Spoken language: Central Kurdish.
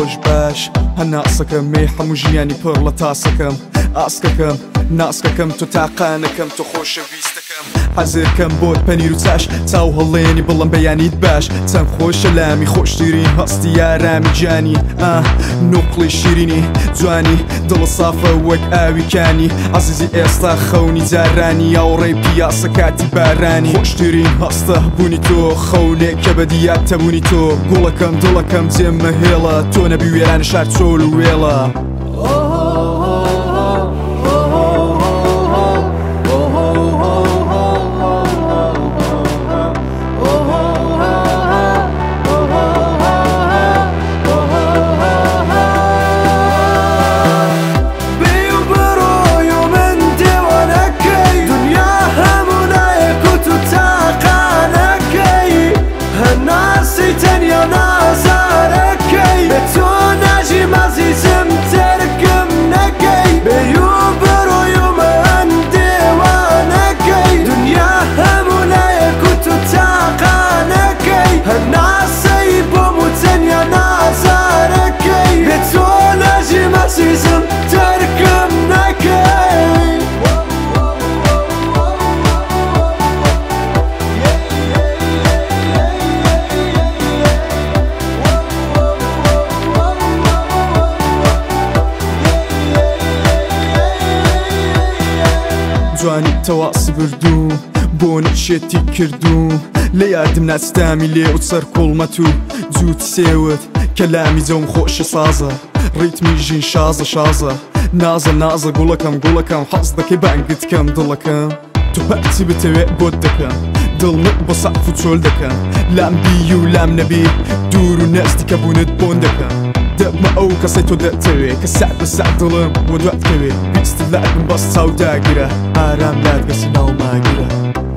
ڕۆژ باش هەناسەکەم مێ هەموو ژیانی پڕ لە تاسەکەم ئاسکەکەم ناسکەکەم تۆ تاقانەکەم تۆ خۆشەویستەکەم حەزێکەم بۆت پەنیر و چاش چاو هەڵێنی بڵم بەیانیت باش چەند خۆشە لامی خۆشترین هەستی یارامی جانی نوقڵی شیرینی جوانی دڵ سافە وەک ئاویکانی عەزیزی ئێستا خەونی جارانی ئاوڕێی پیاسە کاتی بارانی خۆشترین هەستە بوونی تۆ خەونێک کە بەدیات تەبوونی تۆ گوڵەکەم دڵەکەم جێمە هێڵە تۆ نەبی وێرانی شار چۆل و وێڵە جوانی تەواسی بردوو بۆ نەچێتی کردوو لە یادم ناچتامی لێ و سەر کوڵمەت و جووت سێوت کەلامی جەوم خۆشە سازە ڕیتمی ژین شازە شازە نازە نازە گوڵەکەم حەز دەکەی بانگت کەم دڵەکەم تو پەرچی بتەوێت بۆت دەکەم دڵمت بە سەعف و چۆل دەکەم لام بی و لام نەبی دوور و نەزدیکە بوونت بۆن دەکەم دەبمە ئەو کەسەی تۆ دەتەوێ کە سەعد بە سەعد دڵم بۆ دواتکەوێ ویستت لە ئەدم بەس چاو داگیرە ئارام لات گەسی ناو ماگیرە